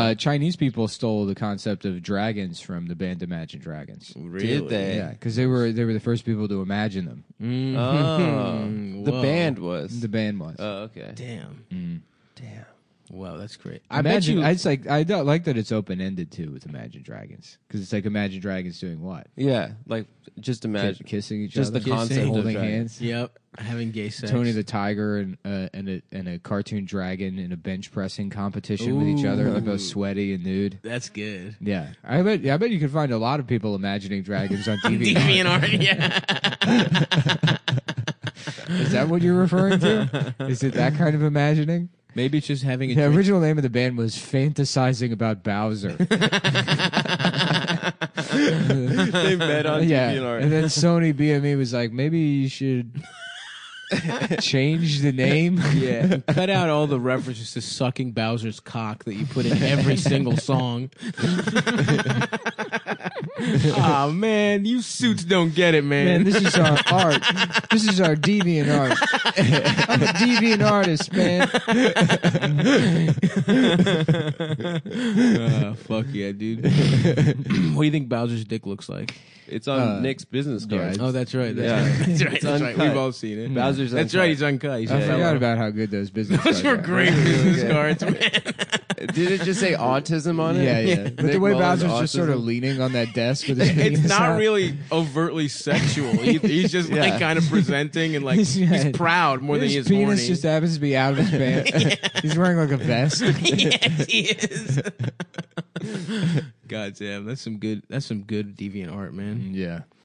Chinese people stole the concept of dragons from the band Imagine Dragons. Really? Did they? Yeah, because they were the first people to imagine them. Oh, the Whoa. band was. The band was. Oh, okay. Damn. Damn. Wow, that's great. I don't like that it's open ended too with Imagine Dragons because it's like Imagine Dragons doing what? Yeah, like just imagine. Kissing each Just other, the concept of holding dragons. hands. Yep, having gay sex. Tony the Tiger and a cartoon dragon in a bench pressing competition with each other, like both sweaty and nude. That's good. Yeah, I bet you can find a lot of people imagining dragons on TV. DeviantArt, yeah. Is that what you're referring to? Is it that kind of imagining? Maybe it's just having a The drink. original name of the band was Fantasizing About Bowser. They met on Yeah, DeviantArt. and then Sony BME was like, maybe you should change the name. Yeah, cut out all the references to sucking Bowser's cock that you put in every single song. Oh man, you suits don't get it, Man, man. this is our art. This is our deviant art. I'm a deviant artist, man. Fuck yeah, dude. What do you think Bowser's dick looks like? It's on Nick's business card. yeah, Oh, that's right. That's Yeah. right. That's right. It's That's right. uncut. We've all seen it. Bowser's That's uncut. right. He's uncut. He's I a forgot fellow. about how good those business Those cards were are. great business Okay. cards, man. Did it just say autism on it? Yeah, yeah. But the Nick way Mullen's Bowser's just sort of autism? leaning on that desk with his It's penis not out. really overtly sexual. He's just like Yeah. kind of presenting and like Yeah. he's proud more than His he is penis horny. just happens to be out of his pants. He's wearing like a vest. Yes, he is. God damn, that's some good deviant art, man. Yeah.